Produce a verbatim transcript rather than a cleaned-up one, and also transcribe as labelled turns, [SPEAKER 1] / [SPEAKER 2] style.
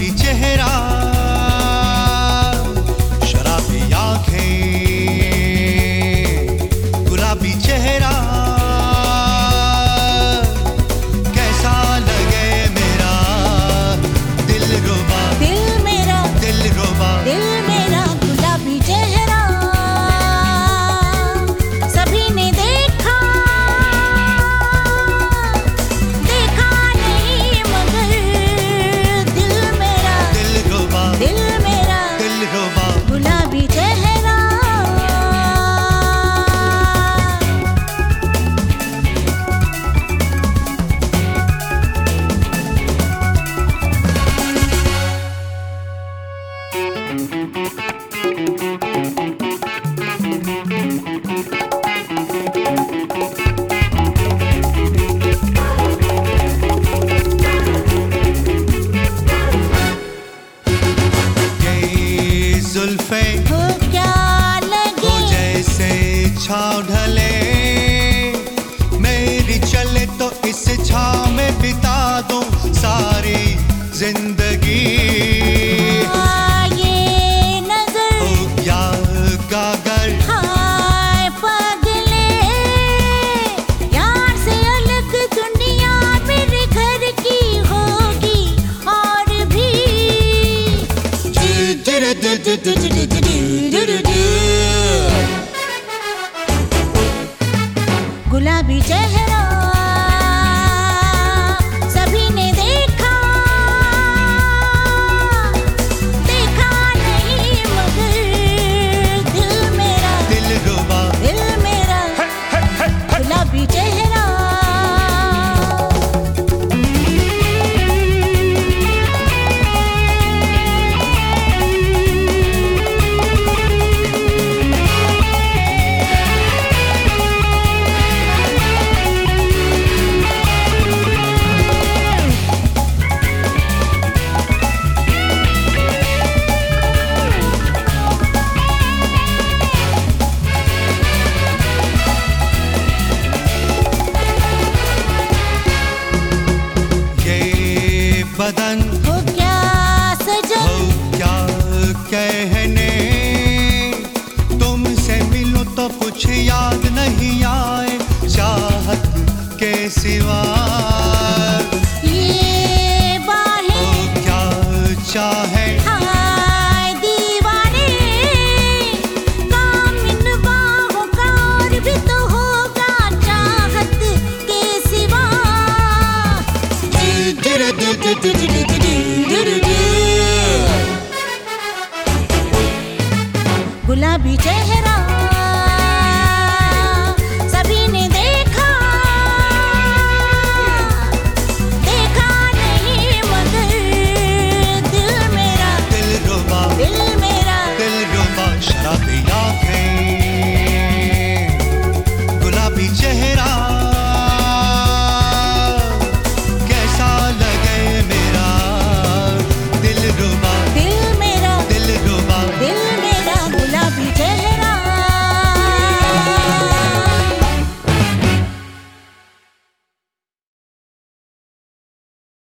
[SPEAKER 1] गुलाबी चेहरा, शराबी आंखें, गुलाबी चेहरा, कैसा लगे मेरा दिल रुबा,
[SPEAKER 2] दिल मेरा,
[SPEAKER 1] दिल रुबा,
[SPEAKER 2] दिल मेरा गुलाबी चेहरा सभी ने देखा, देखा नहीं मगर दिल मेरा,
[SPEAKER 1] दिल रुबा,
[SPEAKER 2] दिल मेरा,
[SPEAKER 1] दिल रुबा,
[SPEAKER 2] गुलाबी चेहरा।
[SPEAKER 1] जुल्फें
[SPEAKER 2] हो क्या लगे,
[SPEAKER 1] हो जैसे छाँव ढले, मेरी चले तो इस छाँव में बिता दूं सारी जिंदगी।
[SPEAKER 2] ये नजर
[SPEAKER 1] हो क्या कागर,
[SPEAKER 2] हाय पगले, यार से अलग दुनिया मेरे घर की होगी और भी। गुलाबी चेहरा सभी ने देखा, देखा नहीं मगर दिल मेरा,
[SPEAKER 1] दिल रुबा,
[SPEAKER 2] दिल मेरा, गुलाबी चेहरा।
[SPEAKER 1] बदन
[SPEAKER 2] हो क्या सजन,
[SPEAKER 1] हो क्या कहने, तुमसे मिलूं तो कुछ याद नहीं आए चाहत के सिवा।
[SPEAKER 2] ये बाहें
[SPEAKER 1] हो क्या चाहे,
[SPEAKER 2] हाय दीवाने, काम इन बाहों का और भी तो होगा चाहत के सिवा। गुलाबी चेहरा